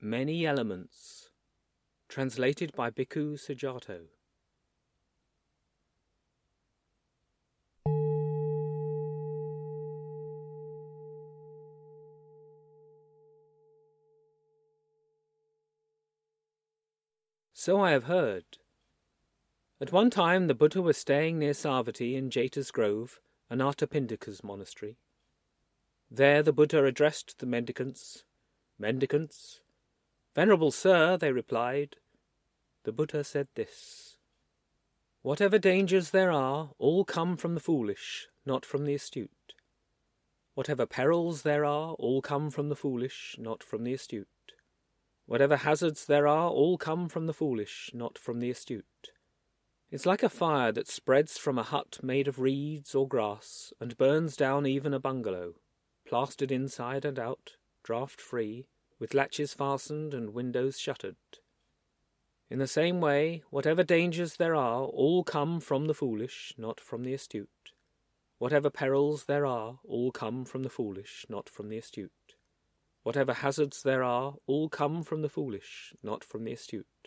Many Elements. Translated by Bhikkhu Sujato. So I have heard. At one time the Buddha was staying near Savatthi in Jeta's Grove, Anathapindika's monastery. There the Buddha addressed the mendicants. "Mendicants, Venerable Sir," they replied. The Buddha said this: "Whatever dangers there are, all come from the foolish, not from the astute. Whatever perils there are, all come from the foolish, not from the astute. Whatever hazards there are, all come from the foolish, not from the astute. It's like a fire that spreads from a hut made of reeds or grass and burns down even a bungalow, plastered inside and out, draught-free, with latches fastened and windows shuttered. In the same way, whatever dangers there are, all come from the foolish, not from the astute. Whatever perils there are, all come from the foolish, not from the astute. Whatever hazards there are, all come from the foolish, not from the astute.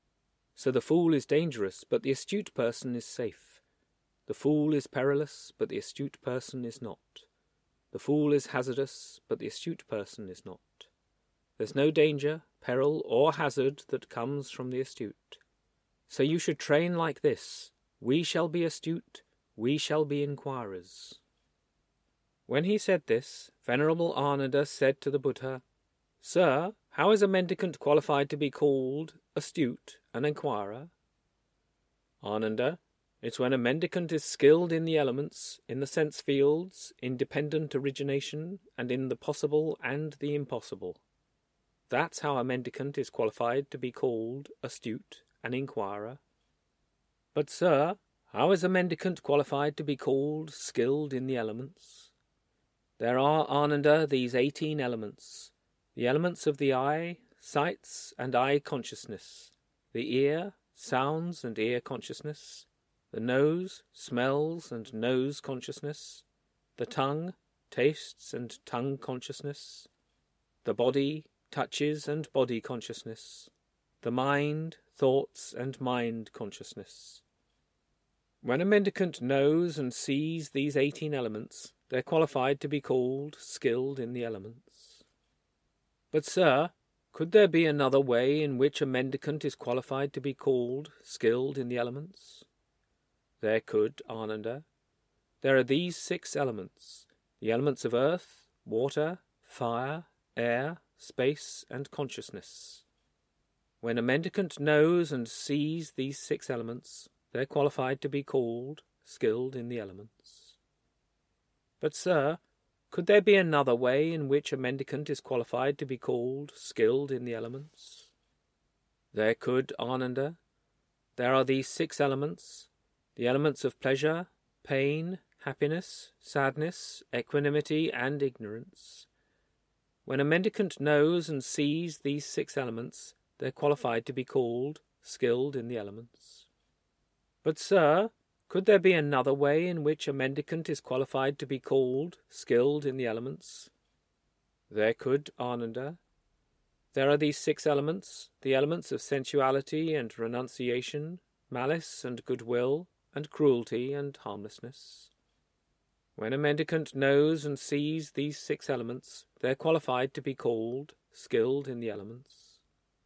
So the fool is dangerous, but the astute person is safe. The fool is perilous, but the astute person is not. The fool is hazardous, but the astute person is not. There's no danger, peril, or hazard that comes from the astute. So you should train like this: we shall be astute, we shall be inquirers." When he said this, Venerable Ananda said to the Buddha, "Sir, how is a mendicant qualified to be called astute, an inquirer?" "Ananda, it's when a mendicant is skilled in the elements, in the sense fields, in dependent origination, and in the possible and the impossible. That's how a mendicant is qualified to be called astute, an inquirer." "But, sir, how is a mendicant qualified to be called skilled in the elements?" "There are, Ananda, these 18 elements, the elements of the eye, sights and eye consciousness, the ear, sounds and ear consciousness, the nose, smells and nose consciousness, the tongue, tastes and tongue consciousness, the body, touches and body consciousness, the mind, thoughts and mind consciousness. When a mendicant knows and sees these 18 elements, they're qualified to be called skilled in the elements." "But, sir, could there be another way in which a mendicant is qualified to be called skilled in the elements?" "There could, Ananda. There are these 6 elements, the elements of earth, water, fire, air, space and consciousness. When a mendicant knows and sees these 6 elements, they're qualified to be called skilled in the elements." "But, sir, could there be another way in which a mendicant is qualified to be called skilled in the elements?" "There could, Ananda. There are these 6 elements, the elements of pleasure, pain, happiness, sadness, equanimity and ignorance. When a mendicant knows and sees these 6 elements, they're qualified to be called skilled in the elements." "But, sir, could there be another way in which a mendicant is qualified to be called skilled in the elements?" "There could, Ananda. There are these 6 elements, the elements of sensuality and renunciation, malice and goodwill, and cruelty and harmlessness. When a mendicant knows and sees these 6 elements, they're qualified to be called skilled in the elements."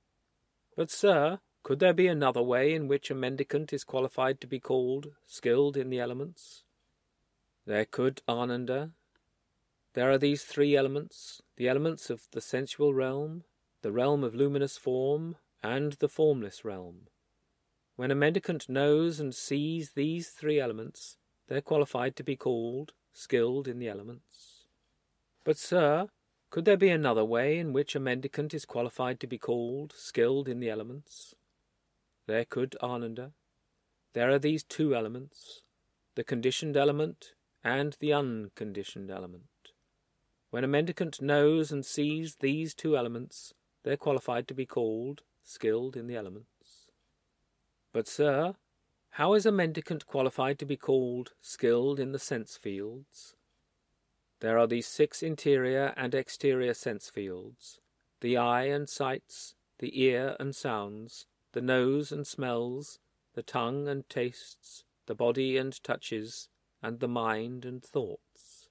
"But, sir, could there be another way in which a mendicant is qualified to be called skilled in the elements?" "There could, Ananda. There are these 3 elements, the elements of the sensual realm, the realm of luminous form, and the formless realm. When a mendicant knows and sees these 3 elements, they're qualified to be called skilled in the elements." "But, sir, could there be another way in which a mendicant is qualified to be called skilled in the elements?" "There could, Ananda. There are these 2 elements, the conditioned element and the unconditioned element. When a mendicant knows and sees these 2 elements, they're qualified to be called skilled in the elements." "But, sir, how is a mendicant qualified to be called skilled in the sense fields?" "There are these 6 interior and exterior sense fields, the eye and sights, the ear and sounds, the nose and smells, the tongue and tastes, the body and touches, and the mind and thoughts.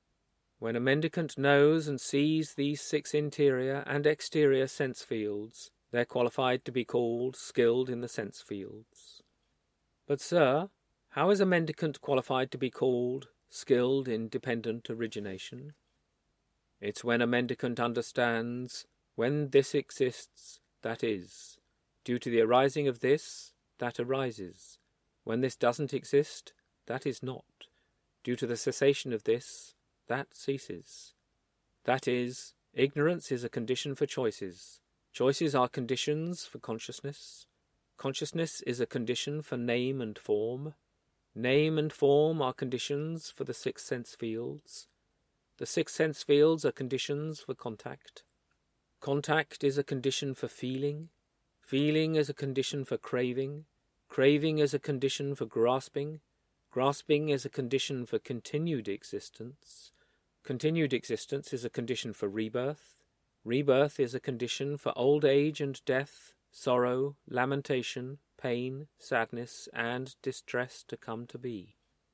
When a mendicant knows and sees these 6 interior and exterior sense fields, they're qualified to be called skilled in the sense fields. But, sir, how is a mendicant qualified to be called skilled in dependent origination? It's when a mendicant understands, when this exists, that is. Due to the arising of this, that arises. When this doesn't exist, that is not. Due to the cessation of this, that ceases. That is, ignorance is a condition for choices. Choices are conditions for consciousness. Consciousness is a condition for name and form. Name and form are conditions for the 6 sense fields. The 6 sense fields are conditions for contact. Contact is a condition for feeling. Feeling is a condition for craving. Craving is a condition for grasping. Grasping is a condition for continued existence. Continued existence is a condition for rebirth. Rebirth is a condition for old age and death, sorrow, lamentation, pain, sadness, and distress to come to be.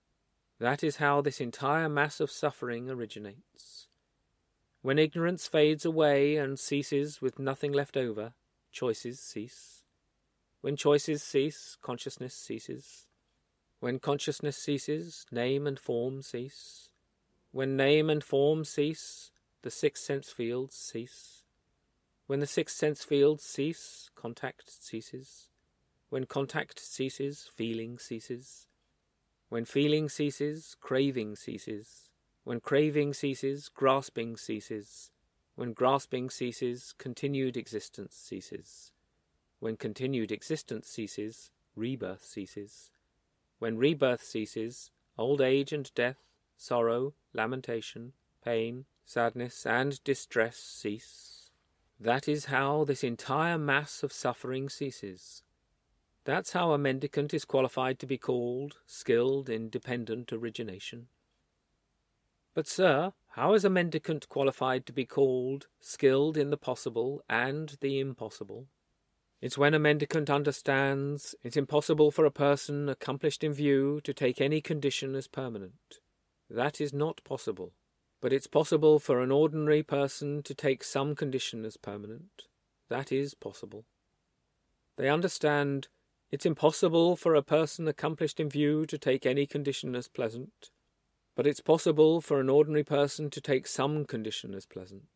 That is how this entire mass of suffering originates. When ignorance fades away and ceases with nothing left over, choices cease. When choices cease, consciousness ceases. When consciousness ceases, name and form cease. When name and form cease, the 6 sense fields cease. When the 6 sense fields cease, contact ceases. When contact ceases, feeling ceases. When feeling ceases, craving ceases. When craving ceases, grasping ceases. When grasping ceases, continued existence ceases. When continued existence ceases, rebirth ceases. When rebirth ceases, old age and death, sorrow, lamentation, pain, sadness, and distress cease. That is how this entire mass of suffering ceases. That's how a mendicant is qualified to be called skilled in dependent origination. But, sir, how is a mendicant qualified to be called skilled in the possible and the impossible? It's when a mendicant understands it's impossible for a person accomplished in view to take any condition as permanent. That is not possible. But it's possible for an ordinary person to take some condition as permanent. That is possible. They understand it's impossible for a person accomplished in view to take any condition as pleasant. But it's possible for an ordinary person to take some condition as pleasant.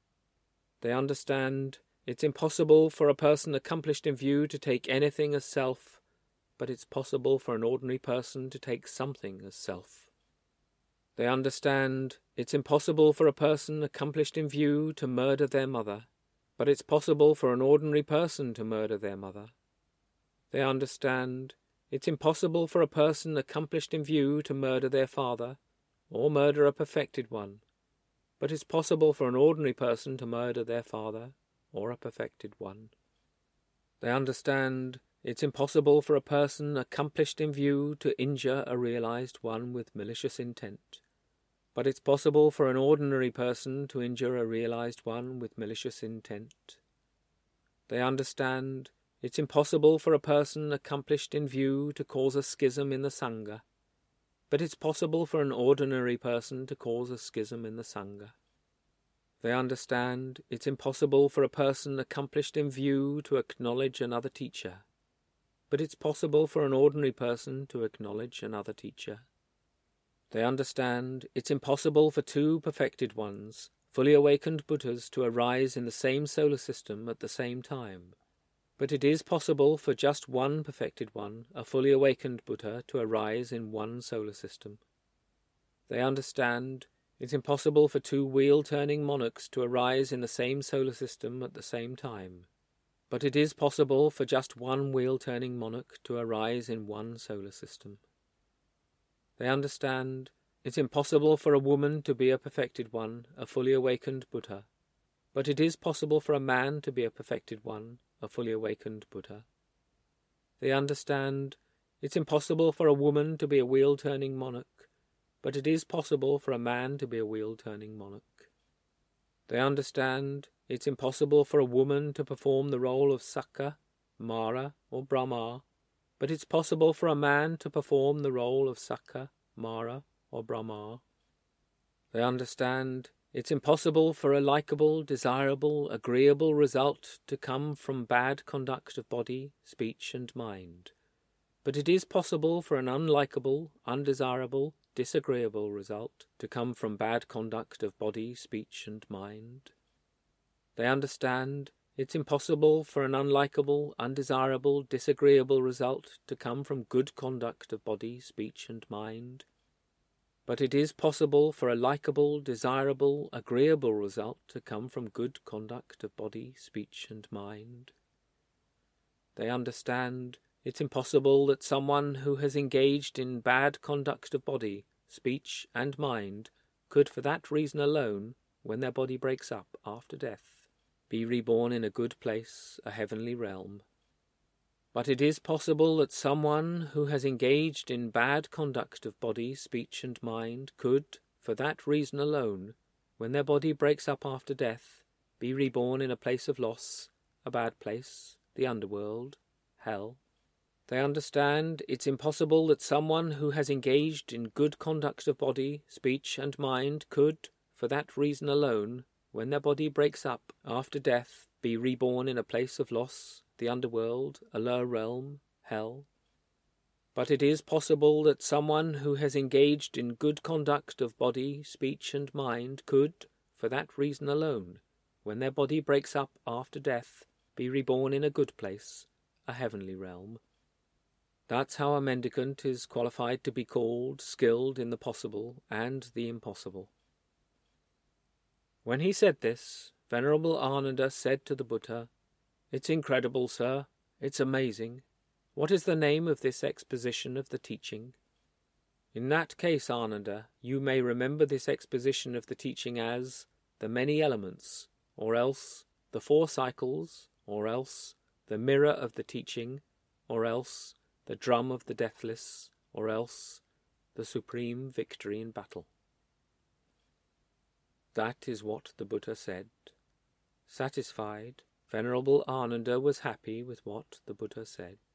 They understand it's impossible for a person accomplished in view to take anything as self, but it's possible for an ordinary person to take something as self. They understand it's impossible for a person accomplished in view to murder their mother, but it's possible for an ordinary person to murder their mother. They understand it's impossible for a person accomplished in view to murder their father, or murder a perfected one, but it's possible for an ordinary person to murder their father, or a perfected one. They understand it's impossible for a person accomplished in view to injure a realized one with malicious intent, but it's possible for an ordinary person to injure a realized one with malicious intent. They understand it's impossible for a person accomplished in view to cause a schism in the Sangha, but it's possible for an ordinary person to cause a schism in the Sangha. They understand it's impossible for a person accomplished in view to acknowledge another teacher, but it's possible for an ordinary person to acknowledge another teacher. They understand it's impossible for 2 perfected ones, fully awakened Buddhas, to arise in the same solar system at the same time, but it is possible for just one perfected one, a fully awakened Buddha, to arise in one solar system. They understand it's impossible for 2 wheel-turning monarchs to arise in the same solar system at the same time, but it is possible for just one wheel-turning monarch to arise in one solar system. They understand it's impossible for a woman to be a perfected one, a fully awakened Buddha, but it is possible for a man to be a perfected one, a fully awakened Buddha. They understand it's impossible for a woman to be a wheel-turning monarch, but it is possible for a man to be a wheel-turning monarch. They understand it's impossible for a woman to perform the role of Sakka, Mara, or Brahma, but it's possible for a man to perform the role of Sakka, Mara, or Brahma. They understand it's impossible for a likable, desirable, agreeable result to come from bad conduct of body, speech, and mind. But it is possible for an unlikable, undesirable, disagreeable result to come from bad conduct of body, speech, and mind. They understand it's impossible for an unlikable, undesirable, disagreeable result to come from good conduct of body, speech, and mind. But it is possible for a likable, desirable, agreeable result to come from good conduct of body, speech, and mind. They understand it's impossible that someone who has engaged in bad conduct of body, speech, and mind could, for that reason alone, when their body breaks up after death, be reborn in a good place, a heavenly realm. But it is possible that someone who has engaged in bad conduct of body, speech, and mind could, for that reason alone, when their body breaks up after death, be reborn in a place of loss, a bad place, the underworld, hell. They understand it's impossible that someone who has engaged in good conduct of body, speech, and mind could, for that reason alone, when their body breaks up after death, be reborn in a place of loss, the underworld, a lower realm, hell. But it is possible that someone who has engaged in good conduct of body, speech, and mind could, for that reason alone, when their body breaks up after death, be reborn in a good place, a heavenly realm. That's how a mendicant is qualified to be called skilled in the possible and the impossible. When he said this, Venerable Ananda said to the Buddha, "It's incredible, sir. It's amazing. What is the name of this exposition of the teaching?" In that case, Ananda, you may remember this exposition of the teaching as the many elements, or else the 4 cycles, or else the mirror of the teaching, or else the drum of the deathless, or else the supreme victory in battle. That is what the Buddha said. Satisfied, Venerable Ananda was happy with what the Buddha said.